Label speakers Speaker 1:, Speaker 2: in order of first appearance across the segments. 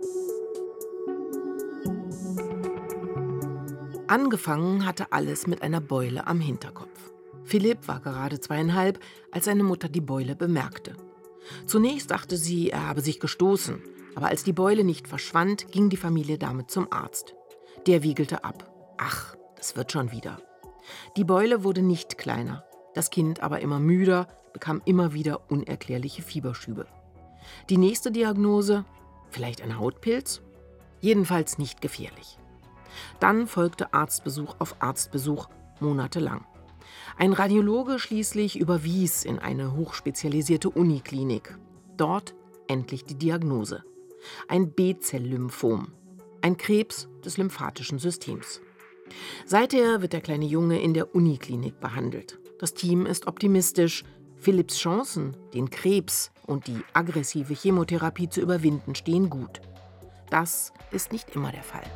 Speaker 1: Angefangen hatte alles mit einer Beule am Hinterkopf. Philipp war gerade 2,5, als seine Mutter die Beule bemerkte. Zunächst dachte sie, er habe sich gestoßen, aber als die Beule nicht verschwand, ging die Familie damit zum Arzt. Der wiegelte ab. Ach, das wird schon wieder. Die Beule wurde nicht kleiner, das Kind aber immer müder, bekam immer wieder unerklärliche Fieberschübe. Die nächste Diagnose? Vielleicht ein Hautpilz? Jedenfalls nicht gefährlich. Dann folgte Arztbesuch auf Arztbesuch, monatelang. Ein Radiologe schließlich überwies in eine hochspezialisierte Uniklinik. Dort endlich die Diagnose. Ein B-Zell-Lymphom, ein Krebs des lymphatischen Systems. Seither wird der kleine Junge in der Uniklinik behandelt. Das Team ist optimistisch. Philipps Chancen, den Krebs und die aggressive Chemotherapie zu überwinden, stehen gut. Das ist nicht immer der Fall.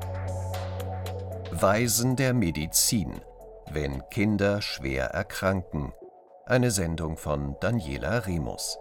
Speaker 2: Weisen der Medizin. Wenn Kinder schwer erkranken. Eine Sendung von Daniela Remus.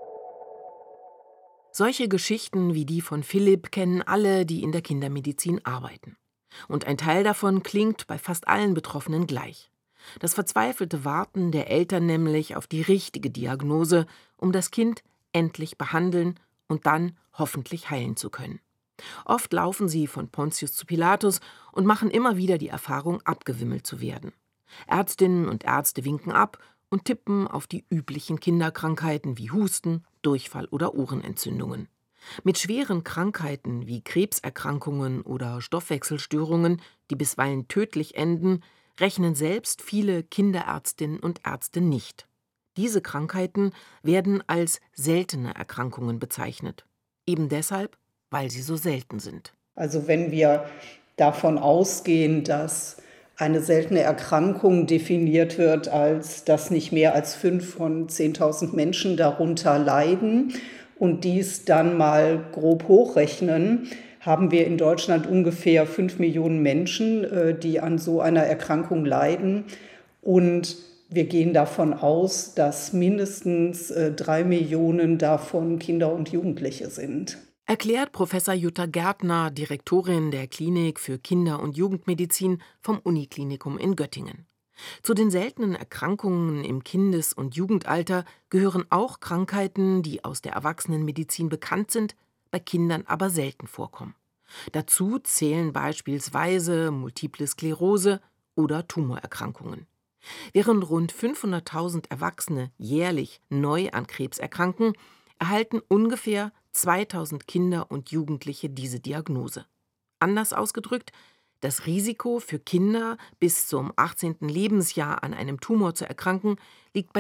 Speaker 1: Solche Geschichten wie die von Philipp kennen alle, die in der Kindermedizin arbeiten. Und ein Teil davon klingt bei fast allen Betroffenen gleich. Das verzweifelte Warten der Eltern nämlich auf die richtige Diagnose, um das Kind endlich behandeln und dann hoffentlich heilen zu können. Oft laufen sie von Pontius zu Pilatus und machen immer wieder die Erfahrung, abgewimmelt zu werden. Ärztinnen und Ärzte winken ab und tippen auf die üblichen Kinderkrankheiten wie Husten, Durchfall oder Ohrenentzündungen. Mit schweren Krankheiten wie Krebserkrankungen oder Stoffwechselstörungen, die bisweilen tödlich enden, rechnen selbst viele Kinderärztinnen und Ärzte nicht. Diese Krankheiten werden als seltene Erkrankungen bezeichnet. Eben deshalb, weil sie so selten sind.
Speaker 3: Also wenn wir davon ausgehen, dass eine seltene Erkrankung definiert wird, als dass nicht mehr als 5 von 10.000 Menschen darunter leiden und dies dann mal grob hochrechnen, haben wir in Deutschland ungefähr 5 Millionen Menschen, die an so einer Erkrankung leiden. Und wir gehen davon aus, dass mindestens 3 Millionen davon Kinder und Jugendliche sind.
Speaker 1: Erklärt Professor Jutta Gärtner, Direktorin der Klinik für Kinder- und Jugendmedizin vom Uniklinikum in Göttingen. Zu den seltenen Erkrankungen im Kindes- und Jugendalter gehören auch Krankheiten, die aus der Erwachsenenmedizin bekannt sind, bei Kindern aber selten vorkommen. Dazu zählen beispielsweise Multiple Sklerose oder Tumorerkrankungen. Während rund 500.000 Erwachsene jährlich neu an Krebs erkranken, erhalten ungefähr 2.000 Kinder und Jugendliche diese Diagnose. Anders ausgedrückt, das Risiko für Kinder bis zum 18. Lebensjahr an einem Tumor zu erkranken liegt bei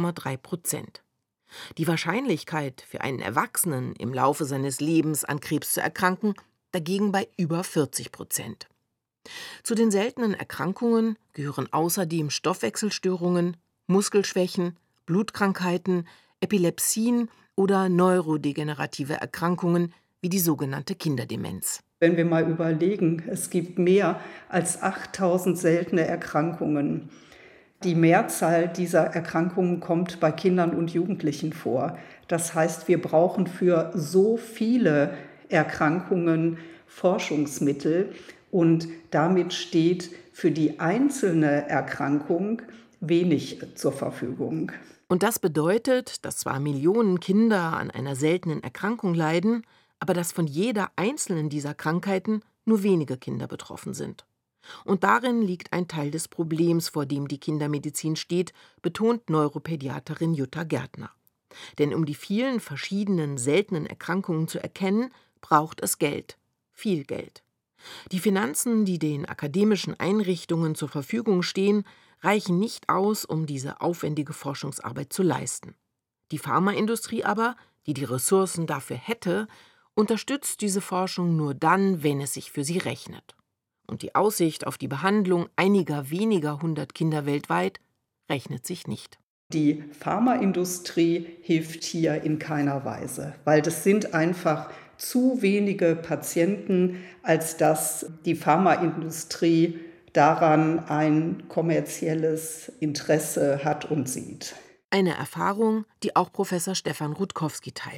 Speaker 1: 0,3%. Die Wahrscheinlichkeit für einen Erwachsenen im Laufe seines Lebens an Krebs zu erkranken dagegen bei über 40%. Zu den seltenen Erkrankungen gehören außerdem Stoffwechselstörungen, Muskelschwächen, Blutkrankheiten, Epilepsien oder neurodegenerative Erkrankungen wie die sogenannte Kinderdemenz.
Speaker 3: Wenn wir mal überlegen, es gibt mehr als 8.000 seltene Erkrankungen. Die Mehrzahl dieser Erkrankungen kommt bei Kindern und Jugendlichen vor. Das heißt, wir brauchen für so viele Erkrankungen Forschungsmittel und damit steht für die einzelne Erkrankung wenig zur Verfügung.
Speaker 1: Und das bedeutet, dass zwar Millionen Kinder an einer seltenen Erkrankung leiden, aber dass von jeder einzelnen dieser Krankheiten nur wenige Kinder betroffen sind. Und darin liegt ein Teil des Problems, vor dem die Kindermedizin steht, betont Neuropädiaterin Jutta Gärtner. Denn um die vielen verschiedenen seltenen Erkrankungen zu erkennen, braucht es Geld. Viel Geld. Die Finanzen, die den akademischen Einrichtungen zur Verfügung stehen, reichen nicht aus, um diese aufwendige Forschungsarbeit zu leisten. Die Pharmaindustrie aber, die die Ressourcen dafür hätte, unterstützt diese Forschung nur dann, wenn es sich für sie rechnet. Und die Aussicht auf die Behandlung einiger weniger 100 Kinder weltweit rechnet sich nicht.
Speaker 3: Die Pharmaindustrie hilft hier in keiner Weise, weil das sind einfach zu wenige Patienten, als dass die Pharmaindustrie daran ein kommerzielles Interesse hat und sieht.
Speaker 1: Eine Erfahrung, die auch Professor Stefan Rutkowski teilt.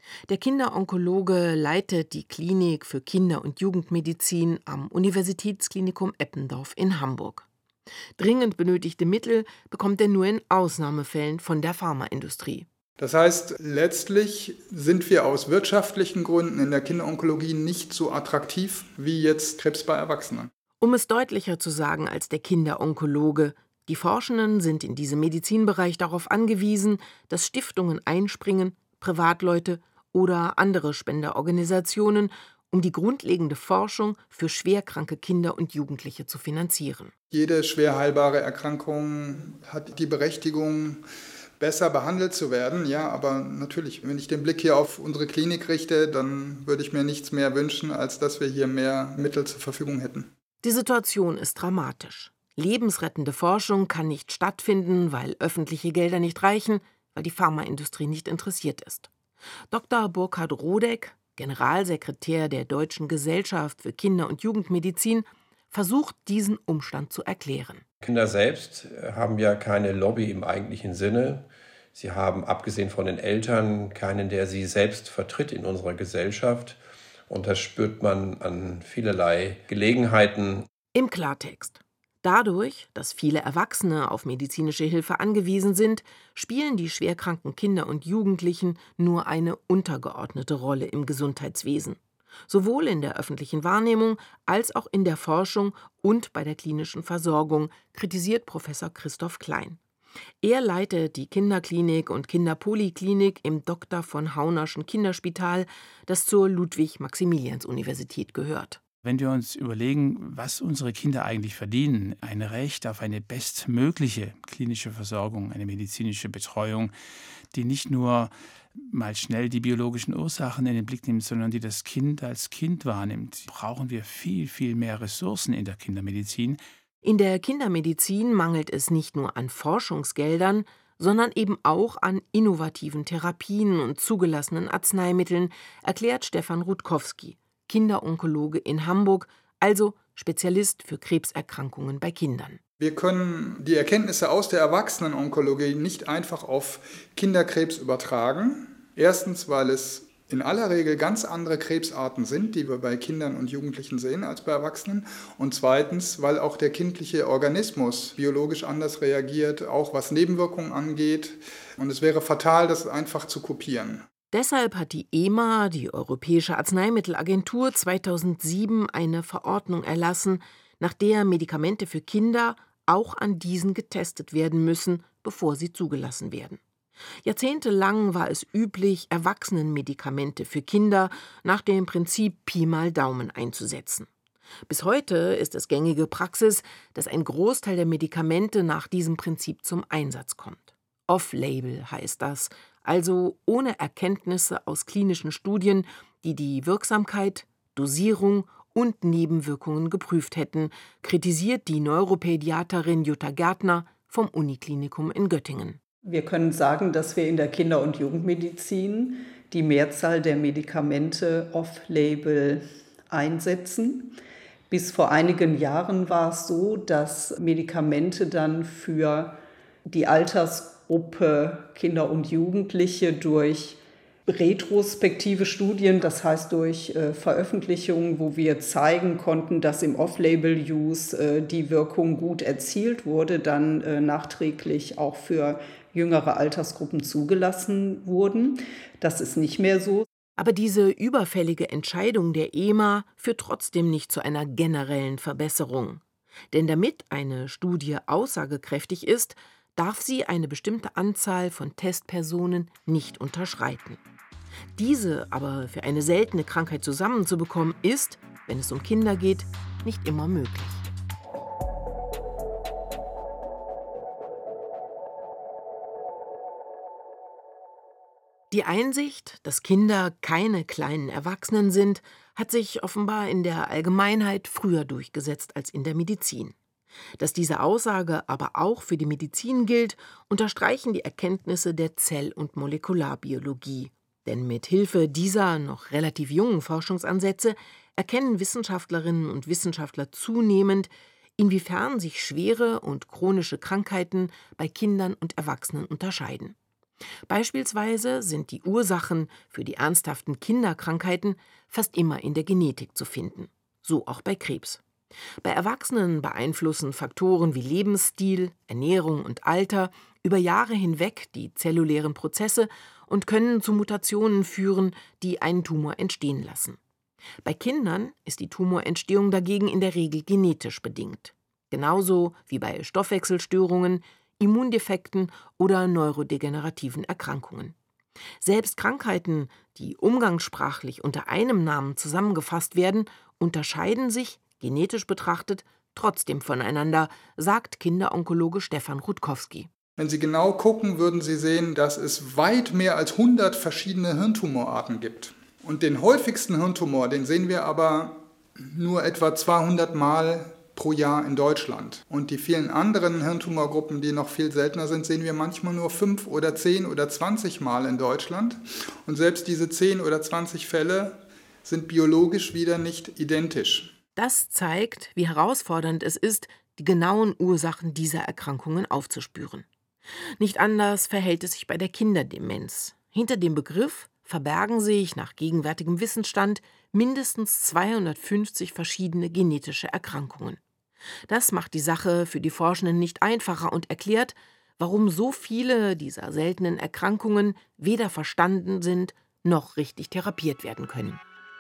Speaker 1: Der Kinderonkologe leitet die Klinik für Kinder- und Jugendmedizin am Universitätsklinikum Eppendorf in Hamburg. Dringend benötigte Mittel bekommt er nur in Ausnahmefällen von der Pharmaindustrie.
Speaker 4: Das heißt, letztlich sind wir aus wirtschaftlichen Gründen in der Kinderonkologie nicht so attraktiv wie jetzt Krebs bei Erwachsenen.
Speaker 1: Um es deutlicher zu sagen als der Kinderonkologe: Die Forschenden sind in diesem Medizinbereich darauf angewiesen, dass Stiftungen einspringen, Privatleute oder andere Spenderorganisationen, um die grundlegende Forschung für schwerkranke Kinder und Jugendliche zu finanzieren.
Speaker 4: Jede schwer heilbare Erkrankung hat die Berechtigung, besser behandelt zu werden. Ja, aber natürlich, wenn ich den Blick hier auf unsere Klinik richte, dann würde ich mir nichts mehr wünschen, als dass wir hier mehr Mittel zur Verfügung hätten.
Speaker 1: Die Situation ist dramatisch. Lebensrettende Forschung kann nicht stattfinden, weil öffentliche Gelder nicht reichen, weil die Pharmaindustrie nicht interessiert ist. Dr. Burkhard Rodeck, Generalsekretär der Deutschen Gesellschaft für Kinder- und Jugendmedizin, versucht, diesen Umstand zu erklären.
Speaker 5: Kinder selbst haben ja keine Lobby im eigentlichen Sinne. Sie haben, abgesehen von den Eltern, keinen, der sie selbst vertritt in unserer Gesellschaft. Und das spürt man an vielerlei Gelegenheiten.
Speaker 1: Im Klartext: Dadurch, dass viele Erwachsene auf medizinische Hilfe angewiesen sind, spielen die schwerkranken Kinder und Jugendlichen nur eine untergeordnete Rolle im Gesundheitswesen. Sowohl in der öffentlichen Wahrnehmung als auch in der Forschung und bei der klinischen Versorgung, kritisiert Professor Christoph Klein. Er leitet die Kinderklinik und Kinderpoliklinik im Dr. von Haunerschen Kinderspital, das zur Ludwig-Maximilians-Universität gehört.
Speaker 6: Wenn wir uns überlegen, was unsere Kinder eigentlich verdienen, ein Recht auf eine bestmögliche klinische Versorgung, eine medizinische Betreuung, die nicht nur mal schnell die biologischen Ursachen in den Blick nimmt, sondern die das Kind als Kind wahrnimmt, brauchen wir viel, viel mehr Ressourcen in der Kindermedizin.
Speaker 1: In der Kindermedizin mangelt es nicht nur an Forschungsgeldern, sondern eben auch an innovativen Therapien und zugelassenen Arzneimitteln, erklärt Stefan Rutkowski, Kinderonkologe in Hamburg, also Spezialist für Krebserkrankungen bei Kindern.
Speaker 4: Wir können die Erkenntnisse aus der Erwachsenenonkologie nicht einfach auf Kinderkrebs übertragen. Erstens, weil es in aller Regel ganz andere Krebsarten sind, die wir bei Kindern und Jugendlichen sehen als bei Erwachsenen. Und zweitens, weil auch der kindliche Organismus biologisch anders reagiert, auch was Nebenwirkungen angeht. Und es wäre fatal, das einfach zu kopieren.
Speaker 1: Deshalb hat die EMA, die Europäische Arzneimittelagentur, 2007 eine Verordnung erlassen, nach der Medikamente für Kinder auch an diesen getestet werden müssen, bevor sie zugelassen werden. Jahrzehntelang war es üblich, Erwachsenenmedikamente für Kinder nach dem Prinzip Pi mal Daumen einzusetzen. Bis heute ist es gängige Praxis, dass ein Großteil der Medikamente nach diesem Prinzip zum Einsatz kommt. Off-Label heißt das, also ohne Erkenntnisse aus klinischen Studien, die die Wirksamkeit, Dosierung und Nebenwirkungen geprüft hätten, kritisiert die Neuropädiaterin Jutta Gärtner vom Uniklinikum in Göttingen.
Speaker 3: Wir können sagen, dass wir in der Kinder- und Jugendmedizin die Mehrzahl der Medikamente off-label einsetzen. Bis vor einigen Jahren war es so, dass Medikamente dann für die Altersgruppe Kinder und Jugendliche durch retrospektive Studien, das heißt durch Veröffentlichungen, wo wir zeigen konnten, dass im Off-Label-Use die Wirkung gut erzielt wurde, dann nachträglich auch für jüngere Altersgruppen zugelassen wurden. Das ist nicht mehr so.
Speaker 1: Aber diese überfällige Entscheidung der EMA führt trotzdem nicht zu einer generellen Verbesserung. Denn damit eine Studie aussagekräftig ist, darf sie eine bestimmte Anzahl von Testpersonen nicht unterschreiten. Diese aber für eine seltene Krankheit zusammenzubekommen, ist, wenn es um Kinder geht, nicht immer möglich. Die Einsicht, dass Kinder keine kleinen Erwachsenen sind, hat sich offenbar in der Allgemeinheit früher durchgesetzt als in der Medizin. Dass diese Aussage aber auch für die Medizin gilt, unterstreichen die Erkenntnisse der Zell- und Molekularbiologie. Denn mit Hilfe dieser noch relativ jungen Forschungsansätze erkennen Wissenschaftlerinnen und Wissenschaftler zunehmend, inwiefern sich schwere und chronische Krankheiten bei Kindern und Erwachsenen unterscheiden. Beispielsweise sind die Ursachen für die ernsthaften Kinderkrankheiten fast immer in der Genetik zu finden, so auch bei Krebs. Bei Erwachsenen beeinflussen Faktoren wie Lebensstil, Ernährung und Alter über Jahre hinweg die zellulären Prozesse und können zu Mutationen führen, die einen Tumor entstehen lassen. Bei Kindern ist die Tumorentstehung dagegen in der Regel genetisch bedingt. Genauso wie bei Stoffwechselstörungen, Immundefekten oder neurodegenerativen Erkrankungen. Selbst Krankheiten, die umgangssprachlich unter einem Namen zusammengefasst werden, unterscheiden sich, genetisch betrachtet, trotzdem voneinander, sagt Kinderonkologe Stefan Rutkowski.
Speaker 4: Wenn Sie genau gucken, würden Sie sehen, dass es weit mehr als 100 verschiedene Hirntumorarten gibt. Und den häufigsten Hirntumor, den sehen wir aber nur etwa 200 Mal pro Jahr in Deutschland. Und die vielen anderen Hirntumorgruppen, die noch viel seltener sind, sehen wir manchmal nur 5 oder 10 oder 20 Mal in Deutschland. Und selbst diese 10 oder 20 Fälle sind biologisch wieder nicht identisch.
Speaker 1: Das zeigt, wie herausfordernd es ist, die genauen Ursachen dieser Erkrankungen aufzuspüren. Nicht anders verhält es sich bei der Kinderdemenz. Hinter dem Begriff verbergen sich nach gegenwärtigem Wissensstand mindestens 250 verschiedene genetische Erkrankungen. Das macht die Sache für die Forschenden nicht einfacher und erklärt, warum so viele dieser seltenen Erkrankungen weder verstanden sind noch richtig therapiert werden können.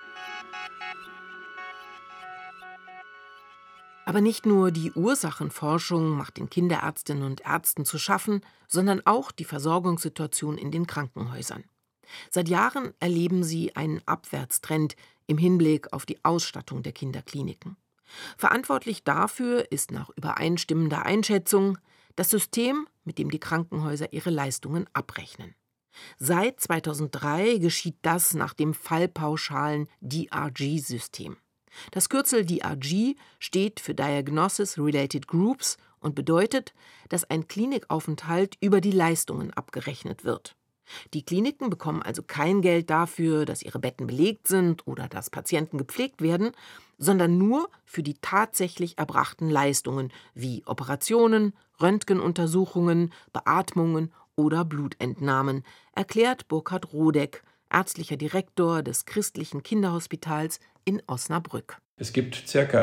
Speaker 1: Aber nicht nur die Ursachenforschung macht den Kinderärztinnen und Ärzten zu schaffen, sondern auch die Versorgungssituation in den Krankenhäusern. Seit Jahren erleben sie einen Abwärtstrend im Hinblick auf die Ausstattung der Kinderkliniken. Verantwortlich dafür ist nach übereinstimmender Einschätzung das System, mit dem die Krankenhäuser ihre Leistungen abrechnen. Seit 2003 geschieht das nach dem fallpauschalen DRG-System. Das Kürzel DRG steht für Diagnosis Related Groups und bedeutet, dass ein Klinikaufenthalt über die Leistungen abgerechnet wird. Die Kliniken bekommen also kein Geld dafür, dass ihre Betten belegt sind oder dass Patienten gepflegt werden, sondern nur für die tatsächlich erbrachten Leistungen wie Operationen, Röntgenuntersuchungen, Beatmungen oder Blutentnahmen, erklärt Burkhard Rodeck, ärztlicher Direktor des Christlichen Kinderhospitals in Osnabrück.
Speaker 5: Es gibt ca.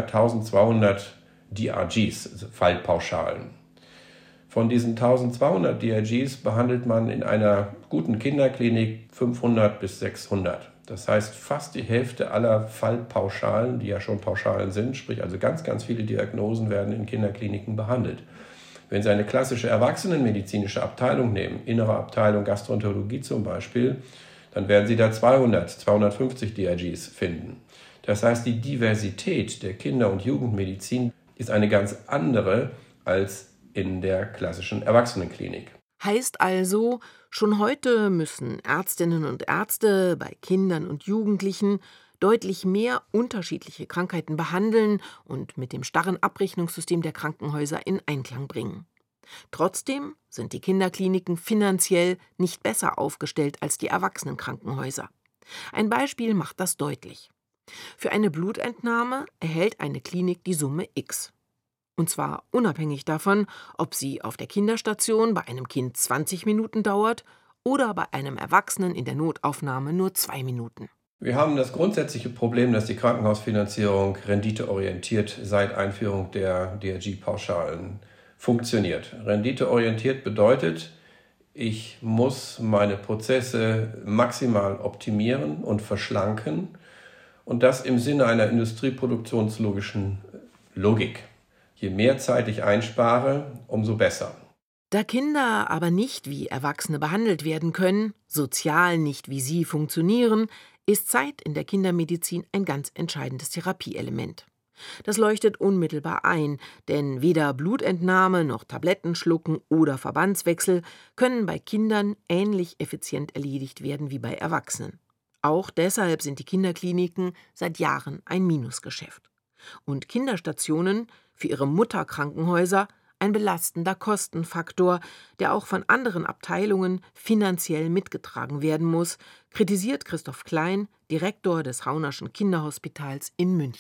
Speaker 5: 1200 DRGs, also Fallpauschalen. Von diesen 1200 DRGs behandelt man in einer guten Kinderklinik 500 bis 600. Das heißt, fast die Hälfte aller Fallpauschalen, die ja schon Pauschalen sind, sprich also ganz, ganz viele Diagnosen werden in Kinderkliniken behandelt. Wenn Sie eine klassische erwachsenenmedizinische Abteilung nehmen, innere Abteilung Gastroenterologie zum Beispiel, dann werden Sie da 200, 250 DRGs finden. Das heißt, die Diversität der Kinder- und Jugendmedizin ist eine ganz andere als in der klassischen Erwachsenenklinik.
Speaker 1: Heißt also, schon heute müssen Ärztinnen und Ärzte bei Kindern und Jugendlichen deutlich mehr unterschiedliche Krankheiten behandeln und mit dem starren Abrechnungssystem der Krankenhäuser in Einklang bringen. Trotzdem sind die Kinderkliniken finanziell nicht besser aufgestellt als die Erwachsenenkrankenhäuser. Ein Beispiel macht das deutlich. Für eine Blutentnahme erhält eine Klinik die Summe X. Und zwar unabhängig davon, ob sie auf der Kinderstation bei einem Kind 20 Minuten dauert oder bei einem Erwachsenen in der Notaufnahme nur 2 Minuten.
Speaker 5: Wir haben das grundsätzliche Problem, dass die Krankenhausfinanzierung renditeorientiert seit Einführung der DRG-Pauschalen funktioniert. Renditeorientiert bedeutet, ich muss meine Prozesse maximal optimieren und verschlanken und das im Sinne einer industrieproduktionslogischen Logik. Je mehr Zeit ich einspare, umso besser.
Speaker 1: Da Kinder aber nicht wie Erwachsene behandelt werden können, sozial nicht wie sie funktionieren, ist Zeit in der Kindermedizin ein ganz entscheidendes Therapieelement. Das leuchtet unmittelbar ein, denn weder Blutentnahme noch Tablettenschlucken oder Verbandswechsel können bei Kindern ähnlich effizient erledigt werden wie bei Erwachsenen. Auch deshalb sind die Kinderkliniken seit Jahren ein Minusgeschäft. Und Kinderstationen für ihre Mutterkrankenhäuser ein belastender Kostenfaktor, der auch von anderen Abteilungen finanziell mitgetragen werden muss, kritisiert Christoph Klein, Direktor des Haunerschen Kinderhospitals in München.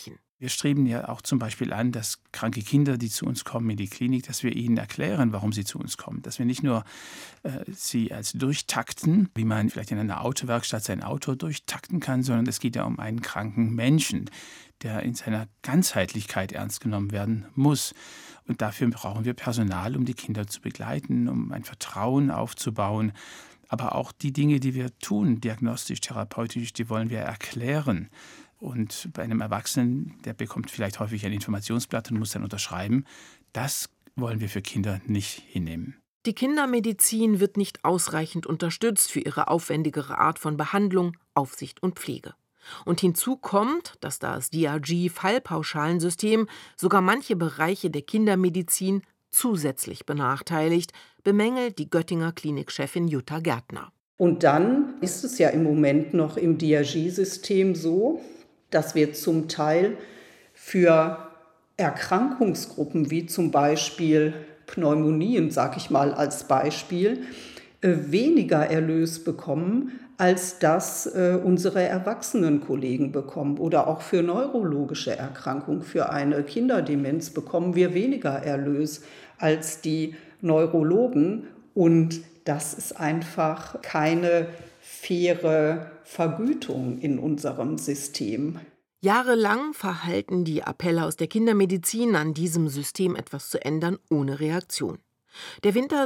Speaker 6: Wir streben ja auch zum Beispiel an, dass kranke Kinder, die zu uns kommen in die Klinik, dass wir ihnen erklären, warum sie zu uns kommen. Dass wir nicht nur sie als durchtakten, wie man vielleicht in einer Autowerkstatt sein Auto durchtakten kann, sondern es geht ja um einen kranken Menschen, der in seiner Ganzheitlichkeit ernst genommen werden muss. Und dafür brauchen wir Personal, um die Kinder zu begleiten, um ein Vertrauen aufzubauen. Aber auch die Dinge, die wir tun, diagnostisch, therapeutisch, die wollen wir erklären. Und bei einem Erwachsenen, der bekommt vielleicht häufig ein Informationsblatt und muss dann unterschreiben, das wollen wir für Kinder nicht hinnehmen.
Speaker 1: Die Kindermedizin wird nicht ausreichend unterstützt für ihre aufwendigere Art von Behandlung, Aufsicht und Pflege. Und hinzu kommt, dass das DRG-Fallpauschalensystem sogar manche Bereiche der Kindermedizin zusätzlich benachteiligt, bemängelt die Göttinger Klinikchefin Jutta Gärtner.
Speaker 3: Und dann ist es ja im Moment noch im DRG-System so, dass wir zum Teil für Erkrankungsgruppen wie zum Beispiel Pneumonien, sage ich mal als Beispiel, weniger Erlös bekommen, als das unsere erwachsenen Kollegen bekommen. Oder auch für neurologische Erkrankungen, für eine Kinderdemenz bekommen wir weniger Erlös als die Neurologen. Und das ist einfach keine faire Vergütung in unserem System.
Speaker 1: Jahrelang verhallten die Appelle aus der Kindermedizin, an diesem System etwas zu ändern, ohne Reaktion. Der Winter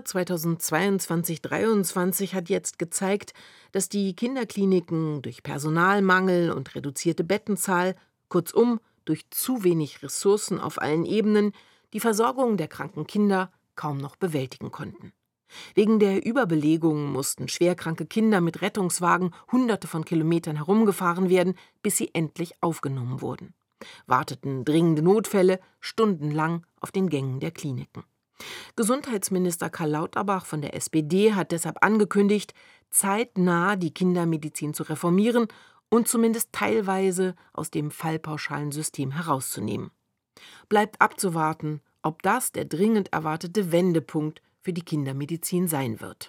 Speaker 1: 2022/23 hat jetzt gezeigt, dass die Kinderkliniken durch Personalmangel und reduzierte Bettenzahl, kurzum durch zu wenig Ressourcen auf allen Ebenen, die Versorgung der kranken Kinder kaum noch bewältigen konnten. Wegen der Überbelegung mussten schwerkranke Kinder mit Rettungswagen Hunderte von Kilometern herumgefahren werden, bis sie endlich aufgenommen wurden. Warteten dringende Notfälle stundenlang auf den Gängen der Kliniken. Gesundheitsminister Karl Lauterbach von der SPD hat deshalb angekündigt, zeitnah die Kindermedizin zu reformieren und zumindest teilweise aus dem Fallpauschalensystem herauszunehmen. Bleibt abzuwarten, ob das der dringend erwartete Wendepunkt für die Kindermedizin sein wird.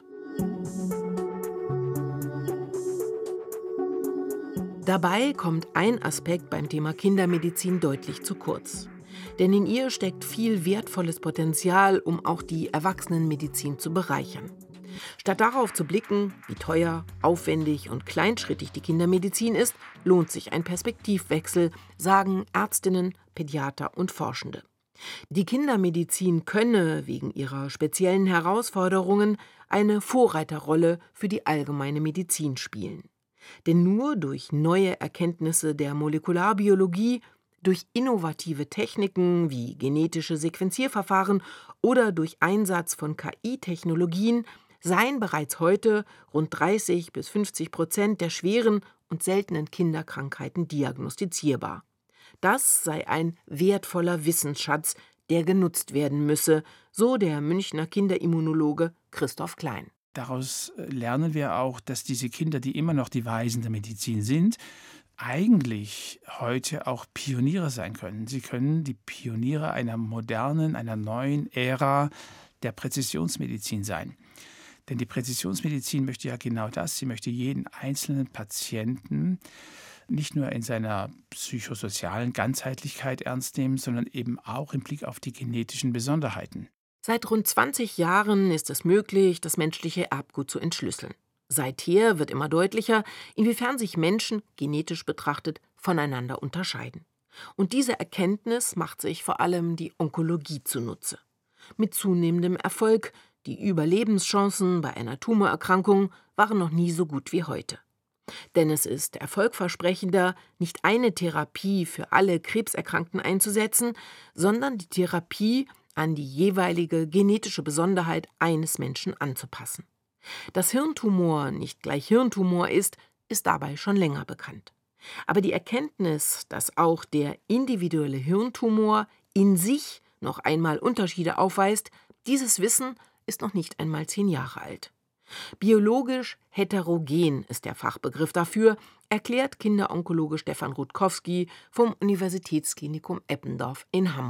Speaker 1: Dabei kommt ein Aspekt beim Thema Kindermedizin deutlich zu kurz. Denn in ihr steckt viel wertvolles Potenzial, um auch die Erwachsenenmedizin zu bereichern. Statt darauf zu blicken, wie teuer, aufwendig und kleinschrittig die Kindermedizin ist, lohnt sich ein Perspektivwechsel, sagen Ärztinnen, Pädiater und Forschende. Die Kindermedizin könne wegen ihrer speziellen Herausforderungen eine Vorreiterrolle für die allgemeine Medizin spielen. Denn nur durch neue Erkenntnisse der Molekularbiologie, durch innovative Techniken wie genetische Sequenzierverfahren oder durch Einsatz von KI-Technologien seien bereits heute rund 30-50% der schweren und seltenen Kinderkrankheiten diagnostizierbar. Das sei ein wertvoller Wissensschatz, der genutzt werden müsse, so der Münchner Kinderimmunologe Christoph Klein.
Speaker 6: Daraus lernen wir auch, dass diese Kinder, die immer noch die Weisen der Medizin sind, eigentlich heute auch Pioniere sein können. Sie können die Pioniere einer modernen, einer neuen Ära der Präzisionsmedizin sein. Denn die Präzisionsmedizin möchte ja genau das. Sie möchte jeden einzelnen Patienten nicht nur in seiner psychosozialen Ganzheitlichkeit ernst nehmen, sondern eben auch im Blick auf die genetischen Besonderheiten.
Speaker 1: Seit rund 20 Jahren ist es möglich, das menschliche Erbgut zu entschlüsseln. Seither wird immer deutlicher, inwiefern sich Menschen, genetisch betrachtet, voneinander unterscheiden. Und diese Erkenntnis macht sich vor allem die Onkologie zunutze. Mit zunehmendem Erfolg, die Überlebenschancen bei einer Tumorerkrankung waren noch nie so gut wie heute. Denn es ist erfolgversprechender, nicht eine Therapie für alle Krebserkrankten einzusetzen, sondern die Therapie an die jeweilige genetische Besonderheit eines Menschen anzupassen. Dass Hirntumor nicht gleich Hirntumor ist dabei schon länger bekannt. Aber die Erkenntnis, dass auch der individuelle Hirntumor in sich noch einmal Unterschiede aufweist, dieses Wissen ist noch nicht einmal 10 Jahre alt. Biologisch heterogen ist der Fachbegriff dafür, erklärt Kinderonkologe Stefan Rutkowski vom Universitätsklinikum Eppendorf in Hamburg.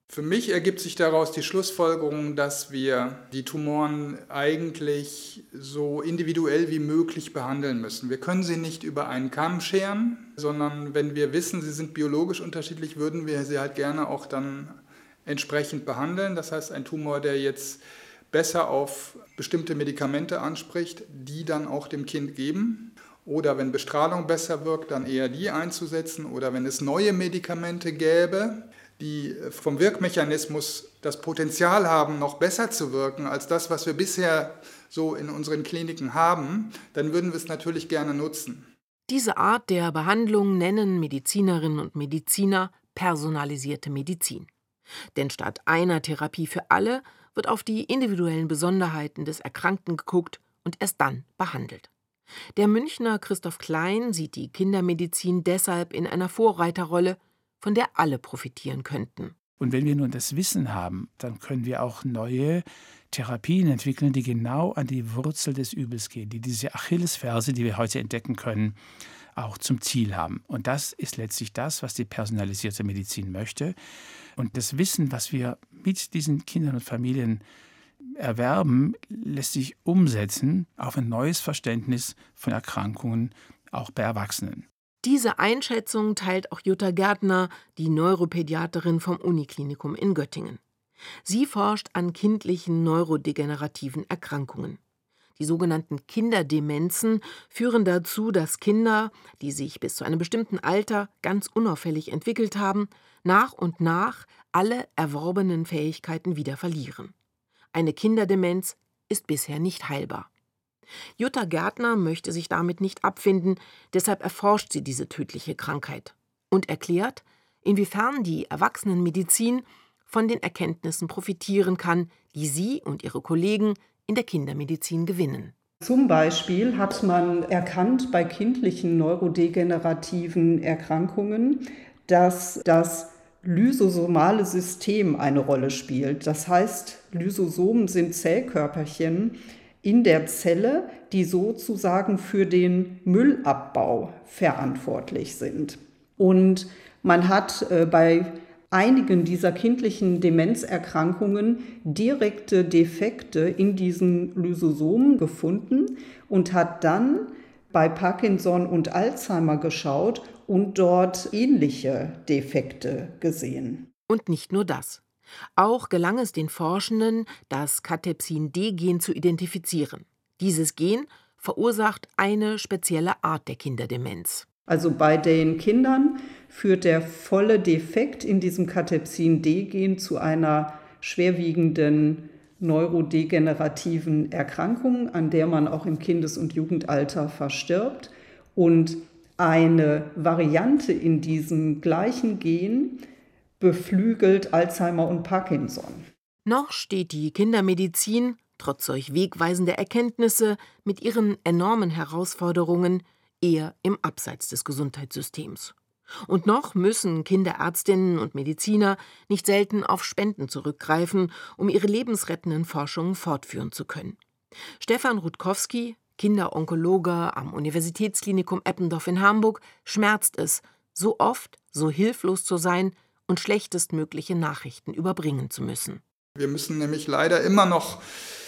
Speaker 4: Für mich ergibt sich daraus die Schlussfolgerung, dass wir die Tumoren eigentlich so individuell wie möglich behandeln müssen. Wir können sie nicht über einen Kamm scheren, sondern wenn wir wissen, sie sind biologisch unterschiedlich, würden wir sie halt gerne auch dann entsprechend behandeln. Das heißt, ein Tumor, der jetzt besser auf bestimmte Medikamente anspricht, die dann auch dem Kind geben. Oder wenn Bestrahlung besser wirkt, dann eher die einzusetzen. Oder wenn es neue Medikamente gäbe, die vom Wirkmechanismus das Potenzial haben, noch besser zu wirken als das, was wir bisher so in unseren Kliniken haben, dann würden wir es natürlich gerne nutzen.
Speaker 1: Diese Art der Behandlung nennen Medizinerinnen und Mediziner personalisierte Medizin. Denn statt einer Therapie für alle wird auf die individuellen Besonderheiten des Erkrankten geguckt und erst dann behandelt. Der Münchner Christoph Klein sieht die Kindermedizin deshalb in einer Vorreiterrolle, von der alle profitieren könnten.
Speaker 6: Und wenn wir nun das Wissen haben, dann können wir auch neue Therapien entwickeln, die genau an die Wurzel des Übels gehen, die diese Achillesferse, die wir heute entdecken können, auch zum Ziel haben. Und das ist letztlich das, was die personalisierte Medizin möchte. Und das Wissen, was wir mit diesen Kindern und Familien erwerben, lässt sich umsetzen auf ein neues Verständnis von Erkrankungen, auch bei Erwachsenen.
Speaker 1: Diese Einschätzung teilt auch Jutta Gärtner, die Neuropädiaterin vom Uniklinikum in Göttingen. Sie forscht an kindlichen neurodegenerativen Erkrankungen. Die sogenannten Kinderdemenzen führen dazu, dass Kinder, die sich bis zu einem bestimmten Alter ganz unauffällig entwickelt haben, nach und nach alle erworbenen Fähigkeiten wieder verlieren. Eine Kinderdemenz ist bisher nicht heilbar. Jutta Gärtner möchte sich damit nicht abfinden, deshalb erforscht sie diese tödliche Krankheit und erklärt, inwiefern die Erwachsenenmedizin von den Erkenntnissen profitieren kann, die sie und ihre Kollegen in der Kindermedizin gewinnen.
Speaker 3: Zum Beispiel hat man erkannt bei kindlichen neurodegenerativen Erkrankungen, dass das lysosomale System eine Rolle spielt. Das heißt, Lysosomen sind Zellkörperchen in der Zelle, die sozusagen für den Müllabbau verantwortlich sind. Und man hat bei einigen dieser kindlichen Demenzerkrankungen direkte Defekte in diesen Lysosomen gefunden und hat dann bei Parkinson und Alzheimer geschaut und dort ähnliche Defekte gesehen.
Speaker 1: Und nicht nur das. Auch gelang es den Forschenden, das Cathepsin-D-Gen zu identifizieren. Dieses Gen verursacht eine spezielle Art der Kinderdemenz.
Speaker 3: Also bei den Kindern führt der volle Defekt in diesem Cathepsin-D-Gen zu einer schwerwiegenden neurodegenerativen Erkrankung, an der man auch im Kindes- und Jugendalter verstirbt. Und eine Variante in diesem gleichen Gen beflügelt Alzheimer und Parkinson.
Speaker 1: Noch steht die Kindermedizin, trotz solch wegweisender Erkenntnisse, mit ihren enormen Herausforderungen eher im Abseits des Gesundheitssystems. Und noch müssen Kinderärztinnen und Mediziner nicht selten auf Spenden zurückgreifen, um ihre lebensrettenden Forschungen fortführen zu können. Stefan Rutkowski, Kinderonkologe am Universitätsklinikum Eppendorf in Hamburg, schmerzt es, so oft so hilflos zu sein und schlechtestmögliche Nachrichten überbringen zu müssen.
Speaker 4: Wir müssen nämlich leider immer noch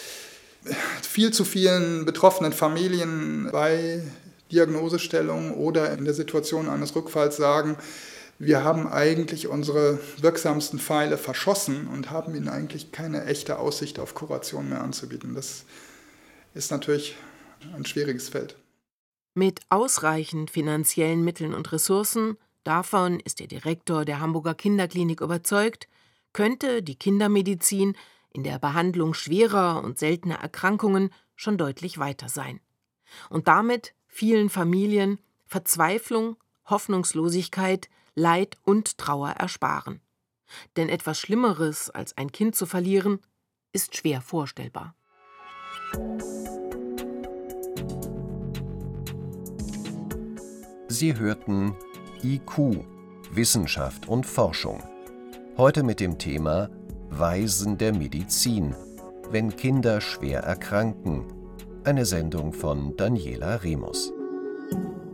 Speaker 4: viel zu vielen betroffenen Familien bei Diagnosestellung oder in der Situation eines Rückfalls sagen, wir haben eigentlich unsere wirksamsten Pfeile verschossen und haben ihnen eigentlich keine echte Aussicht auf Kuration mehr anzubieten. Das ist natürlich ein schwieriges Feld.
Speaker 1: Mit ausreichend finanziellen Mitteln und Ressourcen, davon ist der Direktor der Hamburger Kinderklinik überzeugt, könnte die Kindermedizin in der Behandlung schwerer und seltener Erkrankungen schon deutlich weiter sein. Und damit vielen Familien Verzweiflung, Hoffnungslosigkeit, Leid und Trauer ersparen. Denn etwas Schlimmeres als ein Kind zu verlieren, ist schwer vorstellbar.
Speaker 2: Sie hörten IQ, Wissenschaft und Forschung. Heute mit dem Thema Weisen der Medizin, wenn Kinder schwer erkranken. Eine Sendung von Daniela Remus.